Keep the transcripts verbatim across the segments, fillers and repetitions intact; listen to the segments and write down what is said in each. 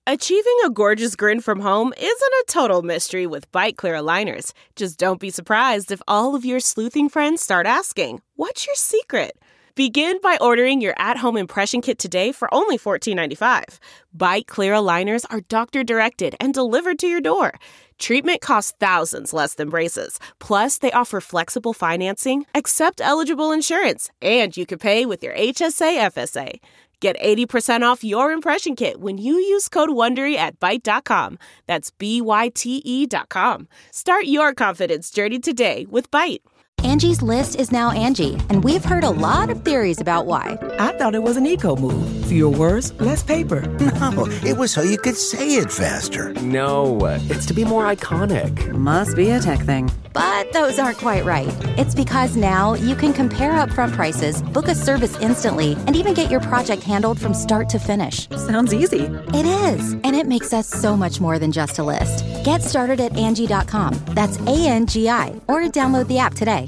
Achieving a gorgeous grin from home isn't a total mystery with Byte Clear aligners. Just don't be surprised if all of your sleuthing friends start asking, "What's your secret?" Begin by ordering your at-home impression kit today for only fourteen ninety-five. Byte Clear aligners are doctor-directed and delivered to your door. Treatment costs thousands less than braces. Plus, they offer flexible financing, accept eligible insurance, and you can pay with your H S A F S A. Get eighty percent off your impression kit when you use code WONDERY at byte dot com. That's B Y T E dot com. Start your confidence journey today with Byte. Angie's List is now Angie, and we've heard a lot of theories about why. I thought it was an eco move. Fewer words, less paper. No, it was so you could say it faster. No, it's to be more iconic. Must be a tech thing. But those aren't quite right. It's because now you can compare upfront prices, book a service instantly, and even get your project handled from start to finish. Sounds easy. It is, and it makes us so much more than just a list. Get started at Angie dot com. That's A N G I, or download the app today.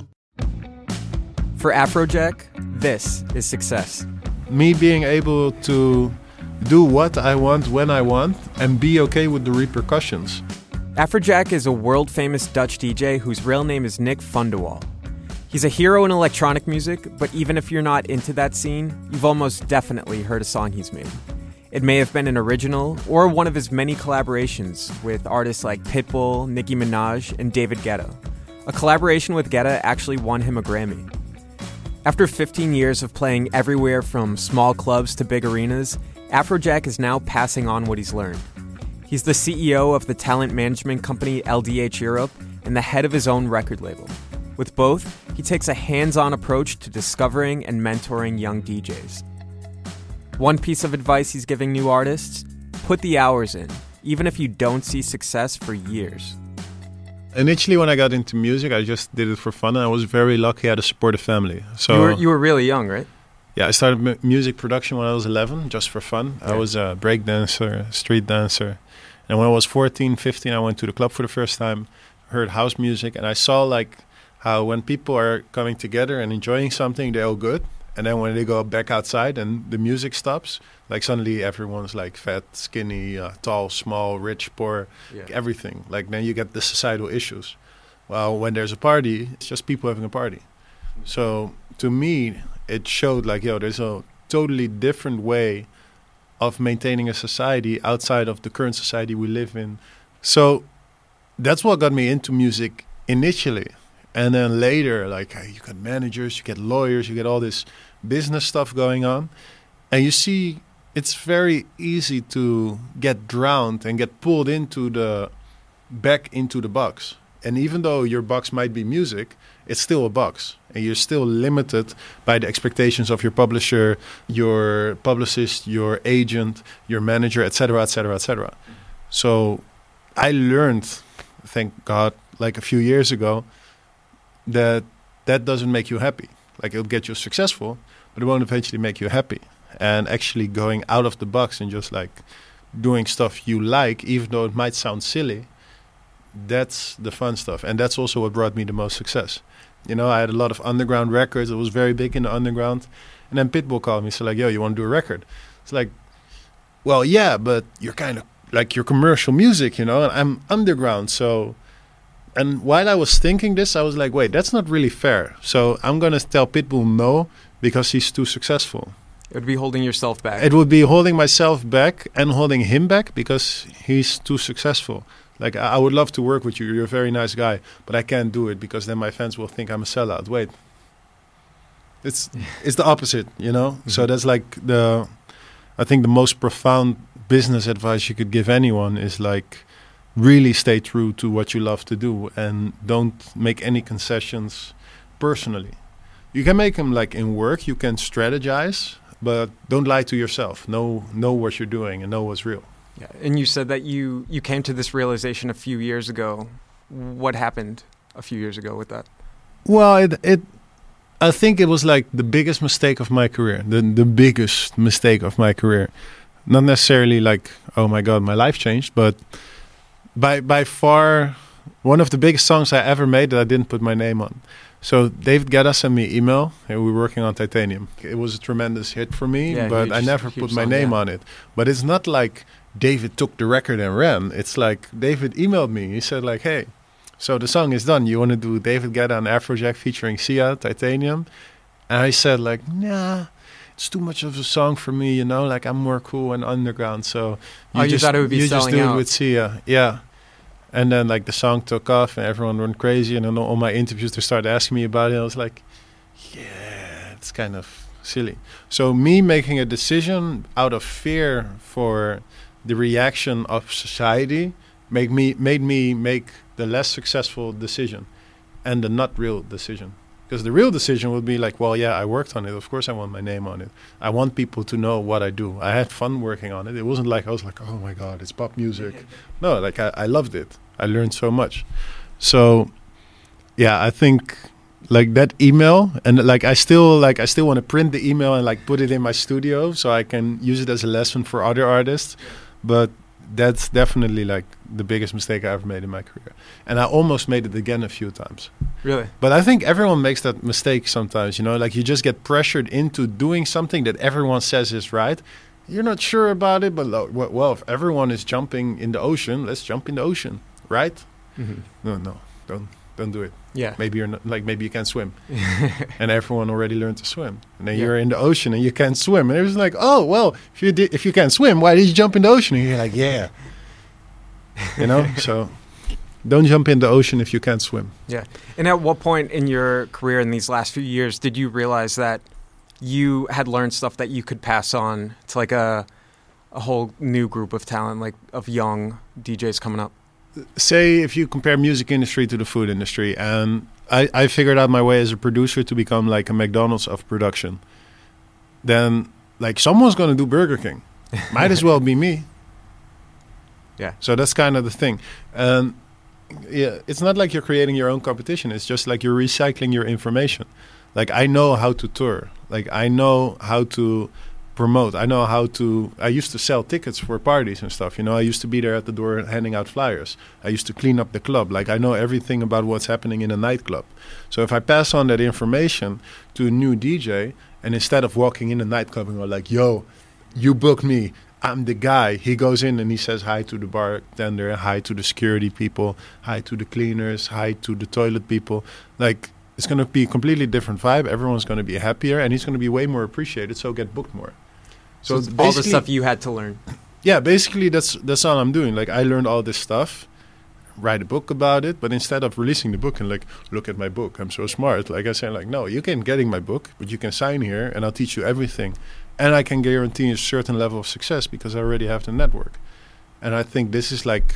For Afrojack, this is success. Me being able to do what I want when I want and be okay with the repercussions. Afrojack is a world-famous Dutch D J whose real name is Nick Fundewall. He's a hero in electronic music, but even if you're not into that scene, you've almost definitely heard a song he's made. It may have been an original or one of his many collaborations with artists like Pitbull, Nicki Minaj, and David Guetta. A collaboration with Guetta actually won him a Grammy. After fifteen years of playing everywhere from small clubs to big arenas, Afrojack is now passing on what he's learned. He's the C E O of the talent management company L D H Europe and the head of his own record label. With both, he takes a hands-on approach to discovering and mentoring young D Js. One piece of advice he's giving new artists: put the hours in, even if you don't see success for years. Initially, when I got into music, I just did it for fun, and I was very lucky I had a supportive family. So you were, you were really young, right? Yeah, I started m- music production when I was eleven, just for fun. Yeah. I was a break dancer, street dancer. And when I was fourteen, fifteen, I went to the club for the first time, heard house music, and I saw like how when people are coming together and enjoying something, they're all good. And then when they go back outside and the music stops, like suddenly everyone's like fat, skinny, uh, tall, small, rich, poor, yeah. everything. Like then you get the societal issues. Well, when there's a party, it's just people having a party. So to me, it showed like, yo, there's a totally different way of maintaining a society outside of the current society we live in. So that's what got me into music initially. And then later, like, you got managers, you get lawyers, you get all this business stuff going on. And you see, it's very easy to get drowned and get pulled into the, back into the box. And even though your box might be music, it's still a box. And you're still limited by the expectations of your publisher, your publicist, your agent, your manager, et cetera, et cetera, et cetera. So I learned, thank God, like a few years ago, that that doesn't make you happy. Like, it'll get you successful, but it won't eventually make you happy. And actually going out of the box and just like doing stuff you like, even though it might sound silly, that's the fun stuff. And that's also what brought me the most success. You know, I had a lot of underground records. It was very big in the underground. And then Pitbull called me. So like, yo, you want to do a record? It's like, well, yeah, but you're kind of like your commercial music, you know, and I'm underground. So, and while I was thinking this, I was like, wait, that's not really fair. So I'm going to tell Pitbull no because he's too successful. It would be holding yourself back. It would be holding myself back and holding him back because he's too successful. Like, I would love to work with you. You're a very nice guy, but I can't do it because then my fans will think I'm a sellout. Wait, it's it's the opposite, you know? Mm-hmm. So that's like the, I think the most profound business advice you could give anyone is like, really stay true to what you love to do and don't make any concessions personally. You can make them like in work, you can strategize, but don't lie to yourself. Know know what you're doing and know what's real. Yeah, and you said that you, you came to this realization a few years ago. What happened a few years ago with that? Well, it, it I think it was like the biggest mistake of my career, the the biggest mistake of my career. Not necessarily like, oh my God, my life changed, but by by far one of the biggest songs I ever made that I didn't put my name on. So David Guetta sent me an email, and we were working on Titanium. It was a tremendous hit for me, yeah, but huge, I never put my song, name yeah. on it. But it's not like David took the record and ran. It's like David emailed me. He said like, hey, so the song is done. You want to do David Guetta and Afrojack featuring Sia, Titanium? And I said like, nah, it's too much of a song for me, you know, like I'm more cool and underground. So you, oh, you just, thought it would be you selling just do out. it with Sia. Yeah. And then like the song took off and everyone went crazy. And then all my interviews, they started asking me about it. I was like, yeah, it's kind of silly. So me making a decision out of fear for the reaction of society make me made me make the less successful decision and the not real decision. Because the real decision would be like, well, yeah, I worked on it. Of course I want my name on it. I want people to know what I do. I had fun working on it. It wasn't like I was like, oh my God, it's pop music. No, like I, I loved it. I learned so much. So yeah, I think like that email and like I still like I still want to print the email and like put it in my studio so I can use it as a lesson for other artists. But that's definitely like the biggest mistake I ever made in my career. And I almost made it again a few times. Really? But I think everyone makes that mistake sometimes, you know, like you just get pressured into doing something that everyone says is right. You're not sure about it, but lo- well, if everyone is jumping in the ocean, let's jump in the ocean, right? Mm-hmm. No, no, don't don't do it. Yeah. Maybe you're not, like maybe you can't swim. And everyone already learned to swim. And then Yeah. you're in the ocean and you can't swim. And it was like, oh, well, if you did, if you can't swim, why did you jump in the ocean? And you're like, yeah. You know, so don't jump in the ocean if you can't swim. Yeah. And at what point in your career in these last few years did you realize that you had learned stuff that you could pass on to like a a whole new group of talent, like of young D Js coming up? Say if you compare music industry to the food industry, and I, I figured out my way as a producer to become like a McDonald's of production, then like someone's going to do Burger King. Might as well be me. Yeah. So that's kind of the thing. And yeah, it's not like you're creating your own competition. It's just like you're recycling your information. Like I know how to tour. Like I know how to promote. I know how to, I used to sell tickets for parties and stuff. You know, I used to be there at the door handing out flyers. I used to clean up the club. Like I know everything about what's happening in a nightclub. So if I pass on that information to a new D J, and instead of walking in a nightclub and go like, yo, you booked me, I'm the guy. He goes in and he says hi to the bartender, hi to the security people, hi to the cleaners, hi to the toilet people. Like, it's going to be a completely different vibe. Everyone's going to be happier, and he's going to be way more appreciated, so get booked more. So, so all the stuff you had to learn. Yeah, basically that's that's all I'm doing. Like, I learned all this stuff, write a book about it, but instead of releasing the book and like, look at my book, I'm so smart. Like I say, like, no, you can getting my book, but you can sign here, and I'll teach you everything. And I can guarantee a certain level of success because I already have the network. And I think this is like,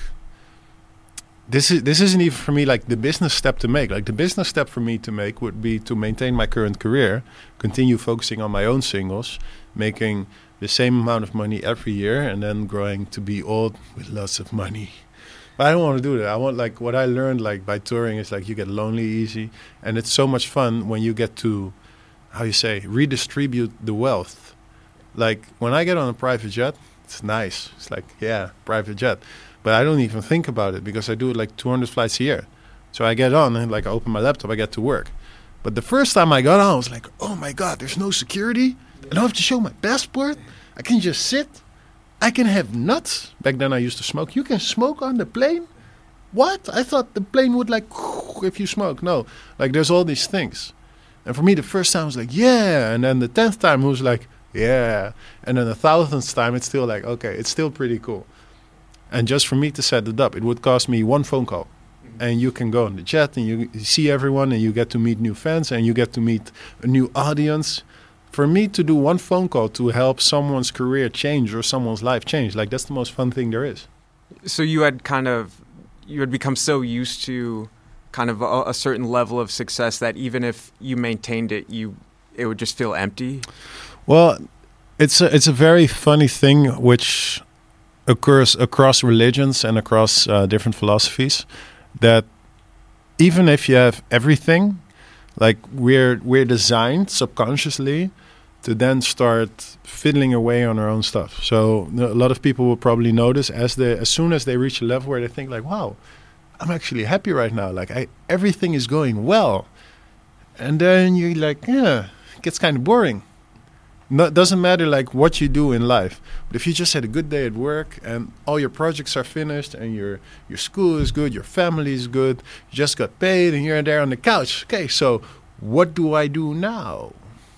this is this isn't even for me like the business step to make. Like the business step for me to make would be to maintain my current career, continue focusing on my own singles, making the same amount of money every year, and then growing to be old with lots of money. But I don't want to do that. I want like what I learned like by touring is like you get lonely easy, and it's so much fun when you get to, how you say, redistribute the wealth. Like when I get on a private jet, it's nice. It's like, yeah, private jet. But I don't even think about it because I do it like two hundred flights a year. So I get on and like I open my laptop, I get to work. But the first time I got on, I was like, oh my God, there's no security. I don't have to show my passport. I can just sit. I can have nuts. Back then I used to smoke. You can smoke on the plane? What? I thought the plane would like, if you smoke. No, like there's all these things. And for me, the first time I was like, yeah. And then the tenth time it was like, yeah. And then the thousandth time, it's still like, okay, it's still pretty cool. And just for me to set it up, it would cost me one phone call. Mm-hmm. And you can go on the chat and you, you see everyone and you get to meet new fans and you get to meet a new audience. For me to do one phone call to help someone's career change or someone's life change, like that's the most fun thing there is. So you had kind of, you had become so used to kind of a, a certain level of success that even if you maintained it, you it would just feel empty? Well, it's a, it's a very funny thing which occurs across religions and across uh, different philosophies, that even if you have everything, like we're we're designed subconsciously to then start fiddling away on our own stuff. So a lot of people will probably notice as they as soon as they reach a level where they think like, wow, I'm actually happy right now. Like I, everything is going well. And then you're like, yeah, it gets kind of boring. No, it doesn't matter like what you do in life. But if you just had a good day at work and all your projects are finished and your your school is good, your family is good, you just got paid and you're there on the couch. Okay, so what do I do now?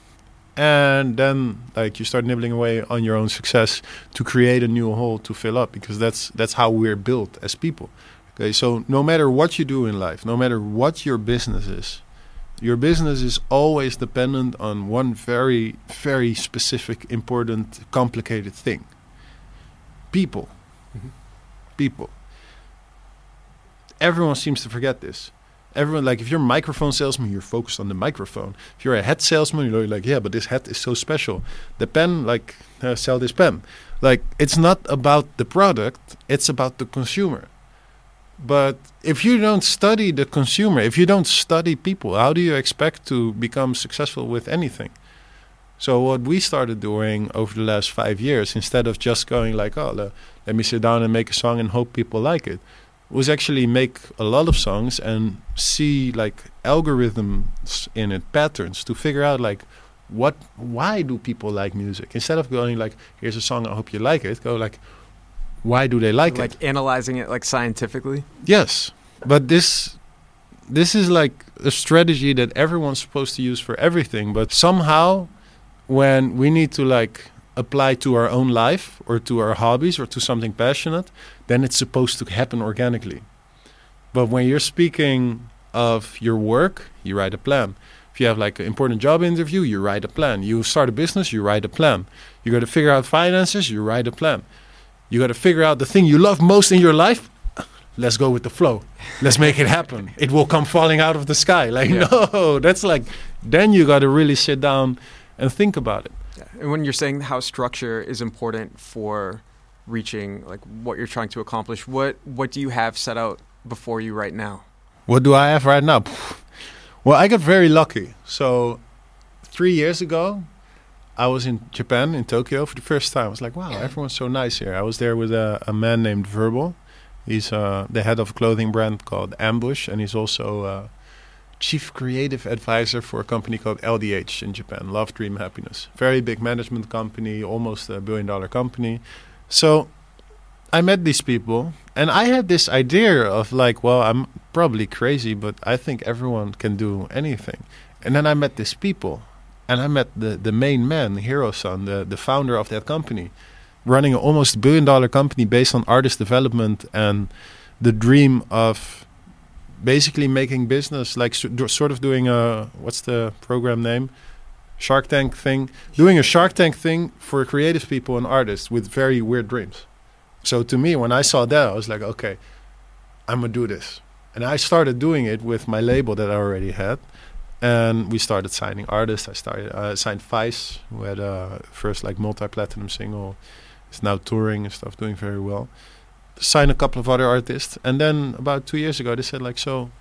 And then like you start nibbling away on your own success to create a new hole to fill up, because that's that's how we're built as people. Okay, so no matter what you do in life, no matter what your business is, your business is always dependent on one very, very specific, important, complicated thing. People. Mm-hmm. People. Everyone seems to forget this. Everyone, like, if you're a microphone salesman, you're focused on the microphone. If you're a hat salesman, you're like, yeah, but this hat is so special. The pen, like, uh, sell this pen. Like, it's not about the product, it's about the consumer. But if you don't study the consumer, if you don't study people, how do you expect to become successful with anything? So what we started doing over the last five years, instead of just going like, oh, le- let me sit down and make a song and hope people like it, was actually make a lot of songs and see like algorithms in it, patterns, to figure out like, what, why do people like music? Instead of going like, here's a song, I hope you like it, go like, why do they like, like it? Like analyzing it like scientifically? Yes. But this this is like a strategy that everyone's supposed to use for everything. But somehow when we need to like apply to our own life or to our hobbies or to something passionate, then it's supposed to happen organically. But when you're speaking of your work, you write a plan. If you have like an important job interview, you write a plan. You start a business, you write a plan. You got to figure out finances, you write a plan. You got to figure out the thing you love most in your life. Let's go with the flow. Let's make it happen. It will come falling out of the sky. Like, yeah. No, that's like, then you got to really sit down and think about it. Yeah. And when you're saying how structure is important for reaching like what you're trying to accomplish, what, what do you have set out before you right now? What do I have right now? Well, I got very lucky. So three years ago, I was in Japan, in Tokyo, for the first time. I was like, wow, everyone's so nice here. I was there with a, a man named Verbal. He's uh, the head of a clothing brand called Ambush, and he's also uh, chief creative advisor for a company called L D H in Japan, Love, Dream, Happiness. Very big management company, almost a billion dollar company. So I met these people, and I had this idea of like, well, I'm probably crazy, but I think everyone can do anything. And then I met these people. And I met the, the main man, Hiro-san, the, the founder of that company, running an almost billion dollar company based on artist development and the dream of basically making business, like so, sort of doing a, what's the program name? Shark Tank thing. Doing a Shark Tank thing for creative people and artists with very weird dreams. So to me, when I saw that, I was like, okay, I'm going to do this. And I started doing it with my label that I already had. And we started signing artists. I started uh, signed Vice, who had a first like multi-platinum single. Is now touring and stuff, doing very well. Signed a couple of other artists, and then about two years ago, they said like, so,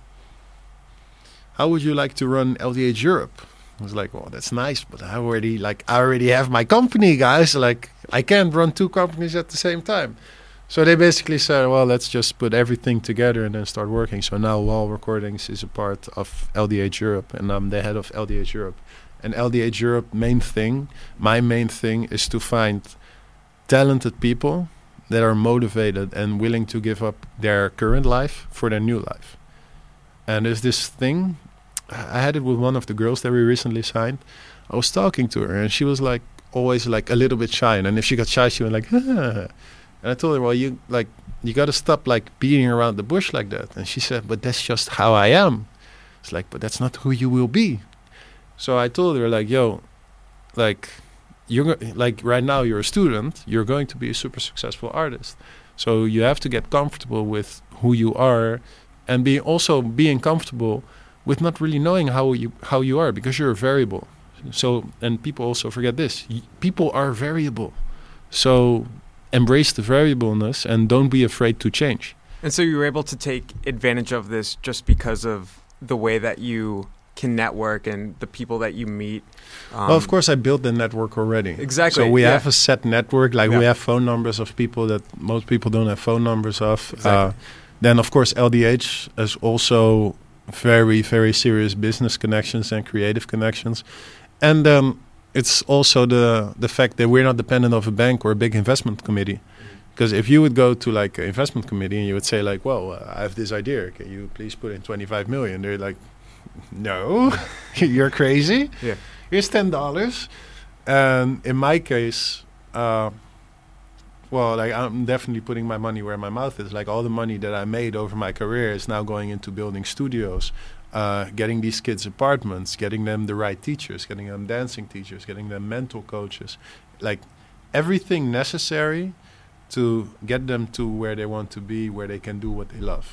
how would you like to run L D H Europe? I was like, well, that's nice, but I already like I already have my company, guys. Like, I can't run two companies at the same time. So they basically said, well, let's just put everything together and then start working. So now Wall Recordings is a part of L D H Europe, and I'm the head of L D H Europe. And L D H Europe main thing, my main thing is to find talented people that are motivated and willing to give up their current life for their new life. And there's this thing, I had it with one of the girls that we recently signed. I was talking to her, and she was like always like a little bit shy. And if she got shy, she went like, ah. And I told her, well, you like you got to stop like beating around the bush like that. And she said, but that's just how I am. It's like, but that's not who you will be. So I told her like, yo, like you're like right now you're a student. You're going to be a super successful artist. So you have to get comfortable with who you are, and be also being comfortable with not really knowing how you how you are, because you're a variable. So, and people also forget this. Y- people are variable. So embrace the variableness and don't be afraid to change. And so you were able to take advantage of this just because of the way that you can network and the people that you meet. Um, well, of course, I built the network already. Exactly. So we yeah. have a set network. Like yeah. we have phone numbers of people that most people don't have phone numbers of. Exactly. Uh, then, of course, L D H is also very, very serious business connections and creative connections. And um, it's also the the fact that we're not dependent of a bank or a big investment committee. Because if you would go to like an investment committee and you would say like, well, uh, I have this idea, can you please put in twenty-five million? They're like, no, you're crazy. Yeah. Here's ten dollars. And in my case, uh, well, like I'm definitely putting my money where my mouth is. Like all the money that I made over my career is now going into building studios, uh, getting these kids apartments, getting them the right teachers, getting them dancing teachers, getting them mental coaches, like everything necessary to get them to where they want to be, where they can do what they love.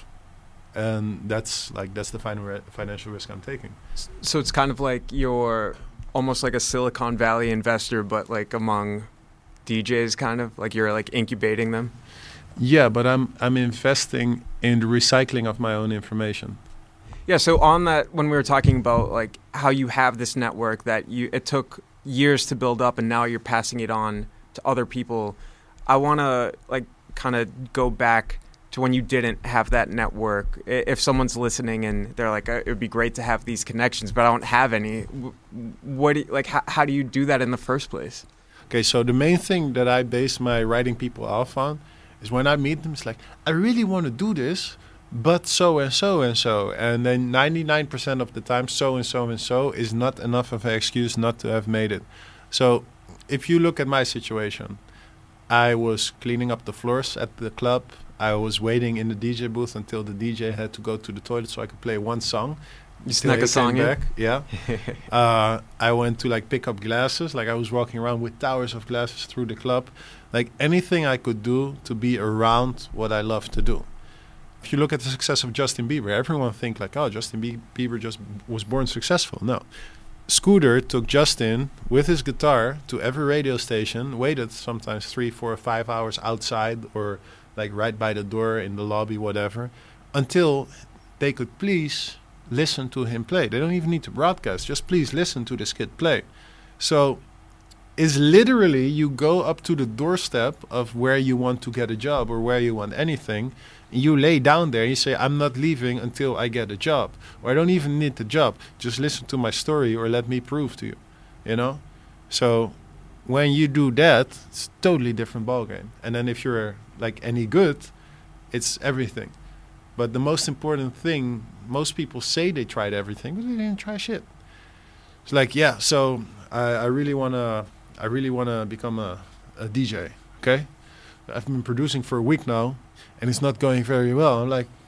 And that's like that's the final re- financial risk I'm taking. So it's kind of like you're almost like a Silicon Valley investor, but like among D Js, kind of like you're like incubating them. Yeah, but I'm I'm investing in the recycling of my own information. Yeah. So on that, when we were talking about like how you have this network that you it took years to build up, and now you're passing it on to other people. I want to like kind of go back to when you didn't have that network. If someone's listening and they're like, it would be great to have these connections, but I don't have any. What do you, like? How, how do you do that in the first place? Okay, so the main thing that I base my writing people off on is when I meet them, it's like, I really want to do this, but so and so and so. And then ninety-nine percent of the time, so and so and so is not enough of an excuse not to have made it. So if you look at my situation, I was cleaning up the floors at the club. I was waiting in the D J booth until the D J had to go to the toilet so I could play one song. You snuck a song in? Yeah. uh, I went to like pick up glasses. Like I was walking around with towers of glasses through the club. Like anything I could do to be around what I love to do. If you look at the success of Justin Bieber, everyone think like, oh, Justin Bie- Bieber just was born successful. No. Scooter took Justin with his guitar to every radio station, waited sometimes three, four, five hours outside or like right by the door in the lobby, whatever, until they could please listen to him play. They don't even need to broadcast, just please listen to this kid play. So it's literally you go up to the doorstep of where you want to get a job or where you want anything. You lay down there, you say, I'm not leaving until I get a job. Or I don't even need the job. Just listen to my story or let me prove to you. You know? So when you do that, it's a totally different ballgame. And then if you're like any good, it's everything. But the most important thing, most people say they tried everything, but they didn't try shit. It's like, yeah, so I, I really wanna I really wanna become a, a D J, okay? I've been producing for a week now, and it's not going very well. I'm like,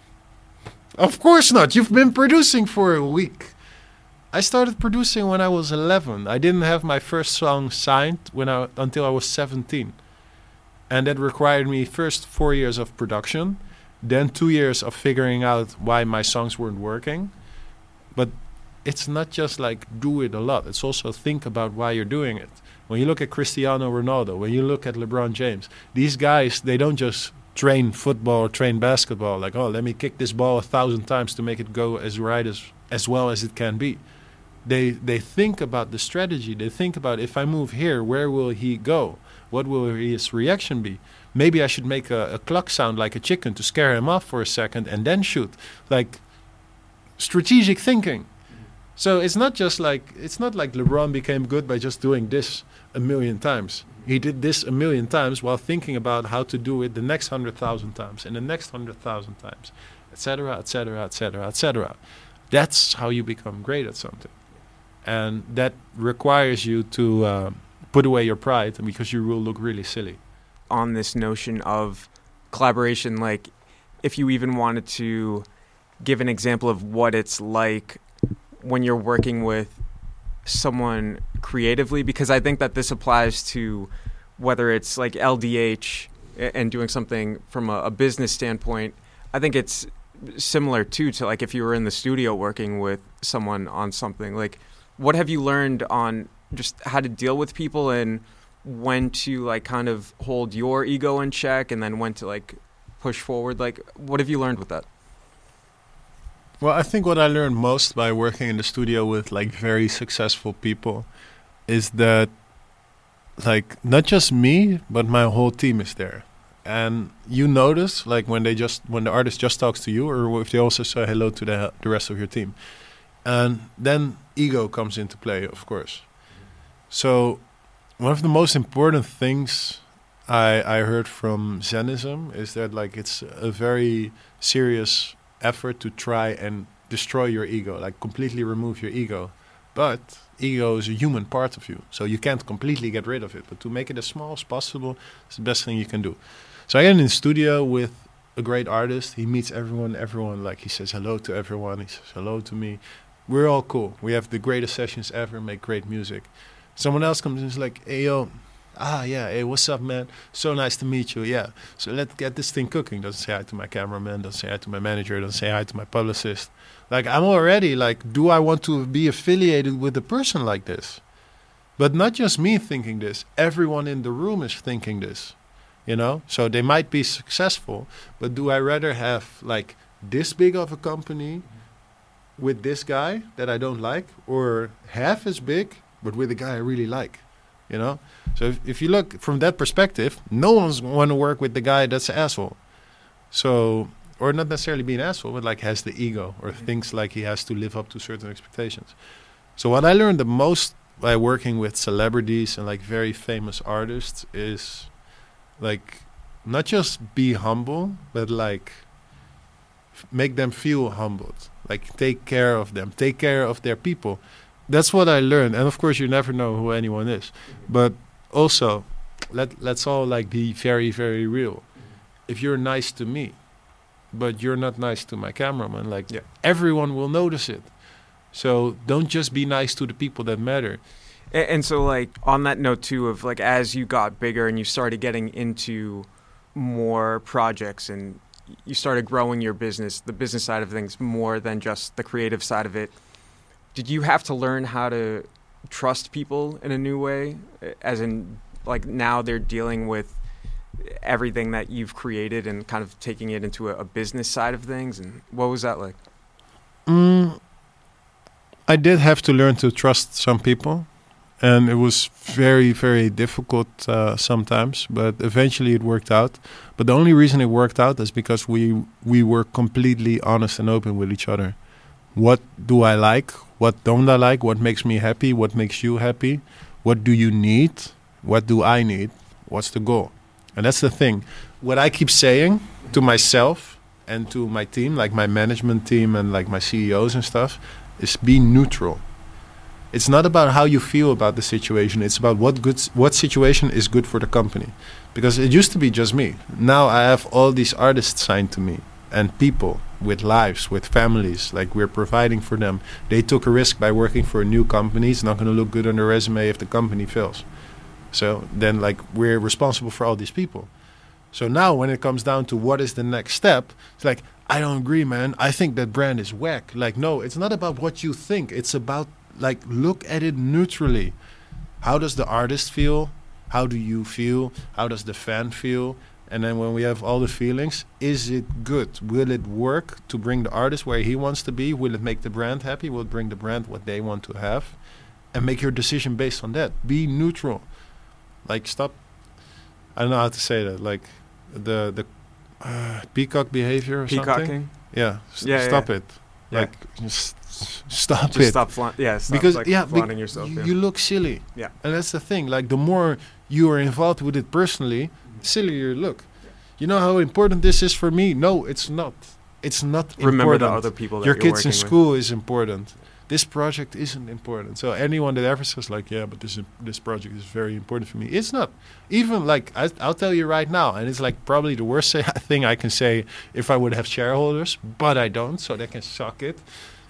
of course not. You've been producing for a week. I started producing when I was eleven. I didn't have my first song signed when I, until I was seventeen. And that required me first four years of production, then two years of figuring out why my songs weren't working. But it's not just like do it a lot. It's also think about why you're doing it. When you look at Cristiano Ronaldo, when you look at LeBron James, these guys, they don't just train football or train basketball like, oh, let me kick this ball a thousand times to make it go as right as as well as it can be. They they think about the strategy. They think about, if I move here, where will he go? What will his reaction be? Maybe I should make a, a cluck sound like a chicken to scare him off for a second and then shoot. Like strategic thinking. So it's not just like, it's not like LeBron became good by just doing this a million times. He did this a million times while thinking about how to do it the next hundred thousand times and the next hundred thousand times, et cetera, et cetera, et cetera, et cetera. That's how you become great at something. And that requires you to uh, put away your pride, because you will look really silly. On this notion of collaboration, like if you even wanted to give an example of what it's like when you're working with someone creatively, because I think that this applies to whether it's like L D H and doing something from a, a business standpoint. I think it's similar too to like if you were in the studio working with someone on something. Like, what have you learned on just how to deal with people and when to like kind of hold your ego in check and then when to like push forward? Like, what have you learned with that? Well, I think what I learned most by working in the studio with like very successful people is that like not just me, but my whole team is there. And you notice like when they just when the artist just talks to you, or if they also say hello to the the rest of your team. And then ego comes into play, of course. So one of the most important things I, I heard from Zenism is that like it's a very serious effort to try and destroy your ego, like completely remove your ego. But ego is a human part of you, so you can't completely get rid of it. But to make it as small as possible is the best thing you can do. So I get in the studio with a great artist. He meets everyone, everyone, like he says hello to everyone. He says hello to me. We're all cool. We have the greatest sessions ever, make great music. Someone else comes in and is like, hey, yo, ah, yeah, hey, what's up, man? So nice to meet you, yeah. So let's get this thing cooking. Doesn't say hi to my cameraman, doesn't say hi to my manager, doesn't say hi to my publicist. Like, I'm already like, do I want to be affiliated with a person like this? But not just me thinking this. Everyone in the room is thinking this, you know? So they might be successful, but do I rather have like this big of a company with this guy that I don't like, or half as big but with a guy I really like, you know? So if, if you look from that perspective, no one's want to work with the guy that's an asshole. So, or not necessarily be an asshole, but like has the ego or mm-hmm. thinks like he has to live up to certain expectations. So what I learned the most by working with celebrities and like very famous artists is like not just be humble, but like f- make them feel humbled. Like take care of them, take care of their people. That's what I learned. And of course you never know who anyone is. Mm-hmm. But also let let's all like be very, very real. Mm-hmm. If you're nice to me, but you're not nice to my cameraman, like yeah. everyone will notice it. So don't just be nice to the people that matter. And, and so like on that note too of like as you got bigger and you started getting into more projects and you started growing your business, the business side of things more than just the creative side of it, did you have to learn how to trust people in a new way? As in like now they're dealing with everything that you've created and kind of taking it into a, a business side of things, and what was that like? Mm, I did have to learn to trust some people, and it was very, very difficult uh, sometimes, but eventually it worked out. But the only reason it worked out is because we we were completely honest and open with each other. What do I like? What don't I like? What makes me happy? What makes you happy? What do you need? What do I need? What's the goal? And that's the thing. What I keep saying to myself and to my team, like my management team and like my C E Os and stuff, is be neutral. It's not about how you feel about the situation. It's about what good, what situation is good for the company. Because it used to be just me. Now I have all these artists signed to me and people with lives, with families. Like we're providing for them. They took a risk by working for a new company. It's not going to look good on their resume if the company fails. So then like we're responsible for all these people. So now when it comes down to what is the next step, it's like, I don't agree, man. I think that brand is whack. Like, no, it's not about what you think. It's about like, look at it neutrally. How does the artist feel? How do you feel? How does the fan feel? And then when we have all the feelings, is it good? Will it work to bring the artist where he wants to be? Will it make the brand happy? Will it bring the brand what they want to have? And make your decision based on that. Be neutral. Like, stop. I don't know how to say that. Like, the the uh, peacock behavior or Peacocking? something. Yeah. S- yeah stop yeah. it. Yeah. Like, just stop just it. Stop fla- yeah, stop because like yeah, flaunting be- yourself. You, Yeah. you look silly. Yeah. And that's the thing. Like, the more you are involved with it personally, mm-hmm. sillier you look. Yeah. You know how important this is for me? No, it's not. It's not Remember important. the other people that Your you're kids in working school is important. This project isn't important. So anyone that ever says like, yeah, but this this project is very important for me, it's not. Even like, I, I'll tell you right now, and it's like probably the worst say, thing I can say if I would have shareholders, but I don't, so they can suck it.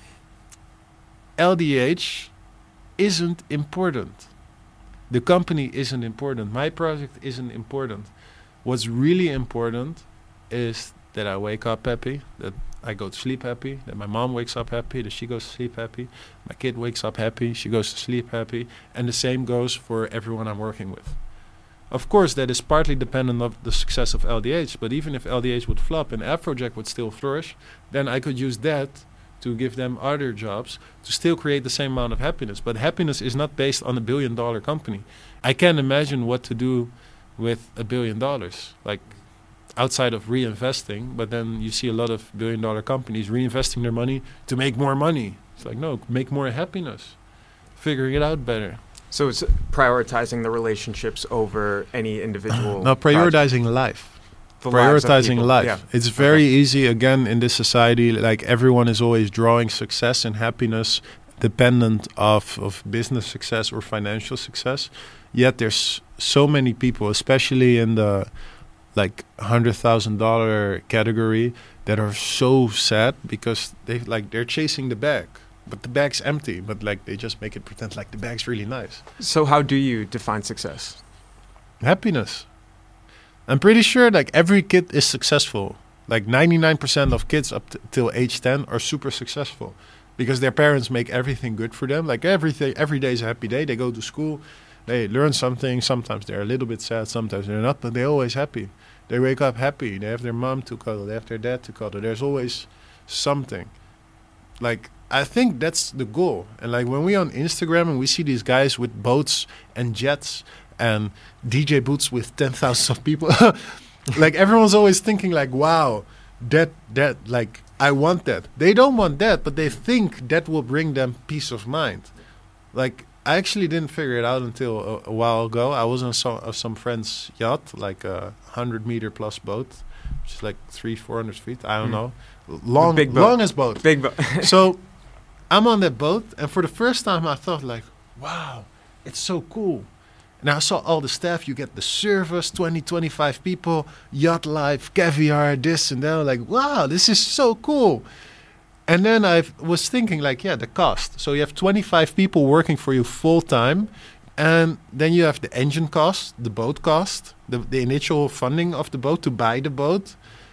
L D H isn't important. The company isn't important. My project isn't important. What's really important is that I wake up happy, that I go to sleep happy, that my mom wakes up happy, that she goes to sleep happy, my kid wakes up happy, she goes to sleep happy, and the same goes for everyone I'm working with. Of course, that is partly dependent on the success of L D H, but even if L D H would flop and Afrojack would still flourish, then I could use that to give them other jobs to still create the same amount of happiness. But happiness is not based on a billion dollar company. I can't imagine what to do with a billion dollars. Like, outside of reinvesting, but then you see a lot of billion dollar companies reinvesting their money to make more money. It's like, no, make more happiness, figuring it out better. So it's prioritizing the relationships over any individual. No, prioritizing life. The lives of Prioritizing people. life. Yeah. It's very Okay. easy, again, in this society, like everyone is always drawing success and happiness dependent of, of business success or financial success. Yet there's so many people, especially in the like one hundred thousand dollars category, that are so sad because they like they're chasing the bag. But the bag's empty, but like they just make it pretend like the bag's really nice. So how do you define success? Happiness. I'm pretty sure like every kid is successful. Like ninety-nine percent of kids up t- till age ten are super successful because their parents make everything good for them. Like everything, every day is a happy day. They go to school, they learn something. Sometimes they're a little bit sad, sometimes they're not, but they're always happy. They wake up happy. They have their mom to cuddle. They have their dad to cuddle. There's always something. Like, I think that's the goal. And like when we on Instagram and we see these guys with boats and jets and D J booths with ten thousand of people, like everyone's always thinking like, wow, that, that, like, I want that. They don't want that, but they think that will bring them peace of mind. Like, I actually didn't figure it out until a, a while ago. I was on some, uh, some friend's yacht, like a hundred meter plus boat, which is like three, four hundred feet. I don't Mm. know. Long, big boat. longest boat. Big bo- So I'm on that boat, and for the first time I thought like, wow, it's so cool. And I saw all the staff. You get the service, twenty, twenty-five people, yacht life, caviar, this and that. I'm like, wow, this is so cool. And then I was thinking like, yeah, the cost. So you have twenty-five people working for you full time. And then you have the engine cost, the boat cost, the, the initial funding of the boat to buy the boat,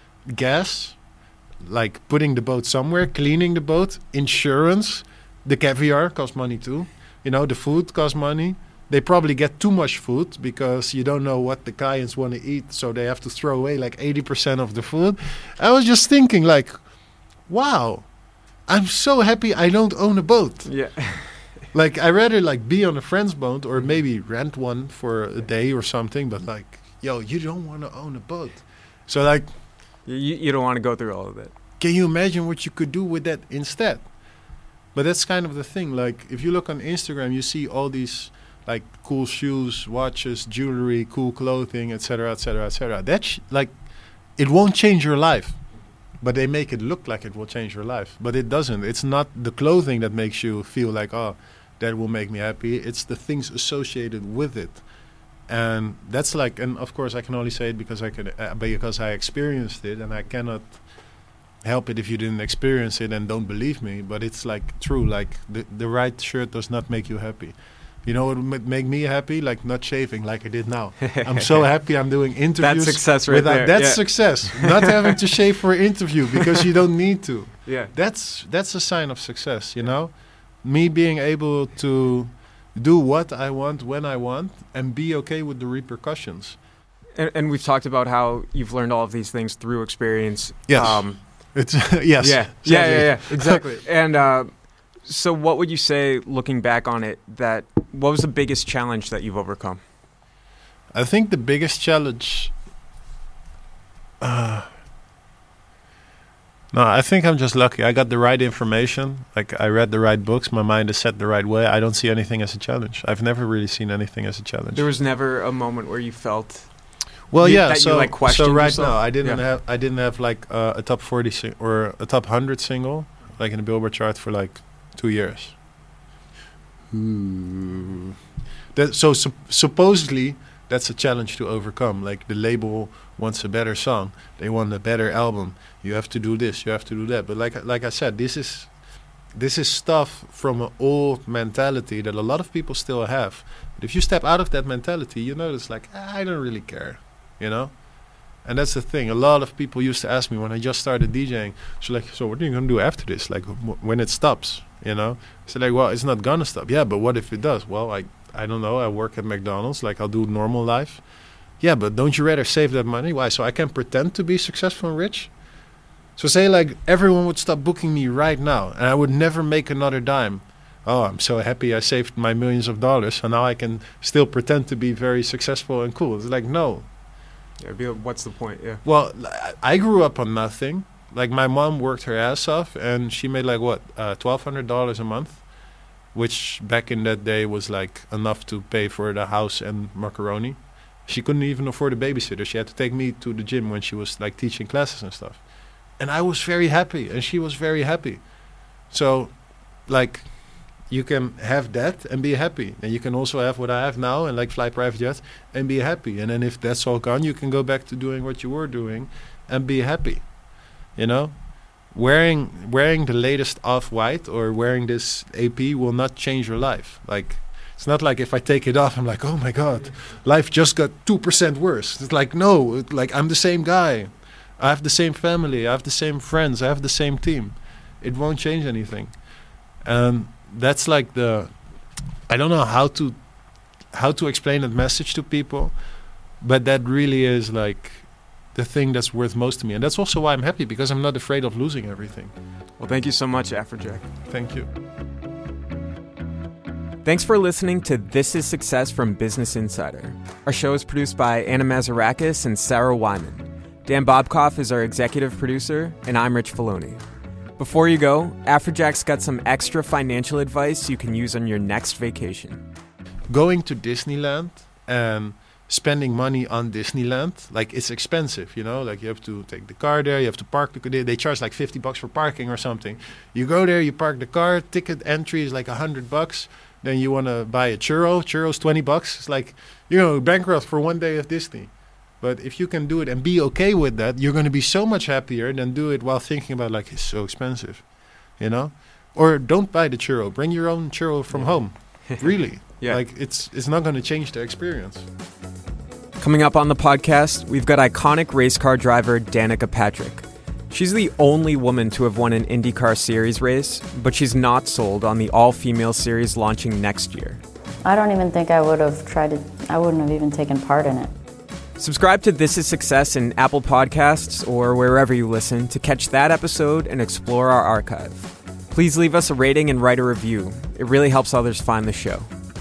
gas, like putting the boat somewhere, cleaning the boat, insurance, the caviar costs money too. You know, the food costs money. They probably get too much food because you don't know what the clients want to eat, so they have to throw away like eighty percent of the food. I was just thinking like, wow, I'm so happy I don't own a boat. yeah. Like, I'd rather like be on a friend's boat or maybe rent one for a day or something, but like, yo, you don't want to own a boat. So like, You, you don't want to go through all of it. can you imagine what you could do with that instead? But that's kind of the thing. Like, if you look on Instagram, you see all these like cool shoes, watches, jewelry, cool clothing, et cetera, et cetera, et cetera. That's like, it won't change your life, but they make it look like it will change your life. But it doesn't. It's not the clothing that makes you feel like, oh, that will make me happy. It's the things associated with it. And that's like, and of course I can only say it because I could, uh, because I experienced it, and I cannot help it if you didn't experience it and don't believe me. But it's like true. Like the the right shirt does not make you happy. You know what would make me happy? Like not shaving like I did now. I'm so happy I'm doing interviews. That's success right without, there. That's Yeah. success. Not having to shave for an interview because you don't need to. Yeah. That's that's a sign of success, you know? Me being able to do what I want when I want and be okay with the repercussions. And, and we've talked about how you've learned all of these things through experience. Yes. Um, It's yes. Yeah. Yeah, yeah, yeah. Exactly. And uh, so what would you say, looking back on it, that what was the biggest challenge that you've overcome? I think the biggest challenge. Uh, no, I think I'm just lucky. I got the right information. Like I read the right books. My mind is set the right way. I don't see anything as a challenge. I've never really seen anything as a challenge. There was never a moment where you felt. Well, you- yeah. that you, So, like, so questioned right yourself? now, I didn't Yeah. have I didn't have like uh, a top forty sing- or a top hundred single like in the Billboard chart for like two years. Ooh. That so sup- supposedly that's a challenge to overcome. Like the label wants a better song, they want a better album. You have to do this, you have to do that. But like like I said, this is this is stuff from an old mentality that a lot of people still have. But if you step out of that mentality, you notice like ah, I don't really care, you know. And that's the thing. A lot of people used to ask me when I just started DJing, so like, so what are you gonna do after this? Like w- when it stops, you know? So like, well, it's not gonna stop. Yeah, but what if it does? Well, I I don't know. I work at McDonald's. Like I'll do normal life. Yeah, but don't you rather save that money? Why? So I can pretend to be successful and rich. So say like everyone would stop booking me right now, and I would never make another dime. Oh, I'm so happy I saved my millions of dollars, so now I can still pretend to be very successful and cool. It's like no. Yeah, be like, what's the point? Yeah. Well, I- I grew up on nothing. Like my mom worked her ass off, and she made like what uh, twelve hundred dollars a month. which back in that day was like enough to pay for the house and macaroni. She couldn't even afford a babysitter. She had to take me to the gym when she was like teaching classes and stuff. And I was very happy, and she was very happy. So, like, you can have that and be happy. And you can also have what I have now and like fly private jets and be happy. And then if that's all gone, you can go back to doing what you were doing and be happy. You know? Wearing wearing the latest Off-White or wearing this A P will not change your life. Like, it's not like if I take it off, I'm like, oh my God, life just got two percent worse. It's like, no, it, like I'm the same guy. I have the same family. I have the same friends. I have the same team. It won't change anything. And that's like the, I don't know how to, how to explain that message to people, but that really is like the thing that's worth most to me. And that's also why I'm happy, because I'm not afraid of losing everything. Well, thank you so much, Afrojack. Thank you. Thanks for listening to This Is Success from Business Insider. Our show is produced by Anna Mazarakis and Sarah Wyman. Dan Bobkoff is our executive producer, and I'm Rich Filoni. Before you go, Afrojack's got some extra financial advice you can use on your next vacation. Going to Disneyland and spending money on Disneyland, like, it's expensive, you know, like you have to take the car there, you have to park the car. They charge like fifty bucks for parking or something. You go there, you park the car, ticket entry is like a hundred bucks. Then you want to buy a churro, churro's twenty bucks. It's like, you know, bankrupt for one day of Disney. But if you can do it and be okay with that, you're going to be so much happier than do it while thinking about, like, it's so expensive, you know? Or don't buy the churro. Bring your own churro from yeah. home. Really. Yeah. Like, it's it's not going to change the experience. Coming up on the podcast, we've got iconic race car driver Danica Patrick. She's the only woman to have won an IndyCar Series race, but she's not sold on the all-female series launching next year. I don't even think I would have tried to, I wouldn't have even taken part in it. Subscribe to This Is Success in Apple Podcasts or wherever you listen to catch that episode and explore our archive. Please leave us a rating and write a review. It really helps others find the show.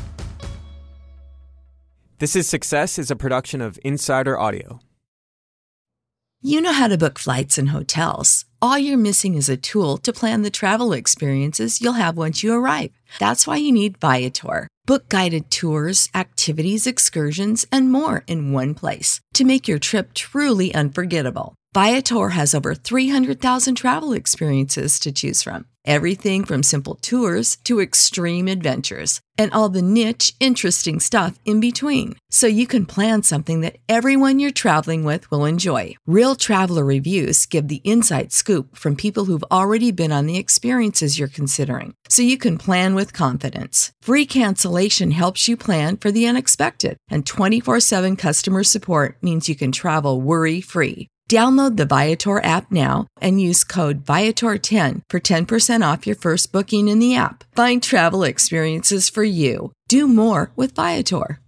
This Is Success is a production of Insider Audio. You know how to book flights and hotels. All you're missing is a tool to plan the travel experiences you'll have once you arrive. That's why you need Viator. Book guided tours, activities, excursions, and more in one place to make your trip truly unforgettable. Viator has over three hundred thousand travel experiences to choose from. Everything from simple tours to extreme adventures and all the niche, interesting stuff in between. So you can plan something that everyone you're traveling with will enjoy. Real traveler reviews give the inside scoop from people who've already been on the experiences you're considering. So you can plan with confidence. Free cancellation helps you plan for the unexpected. And twenty-four seven customer support means you can travel worry-free. Download the Viator app now and use code Viator ten for ten percent off your first booking in the app. Find travel experiences for you. Do more with Viator.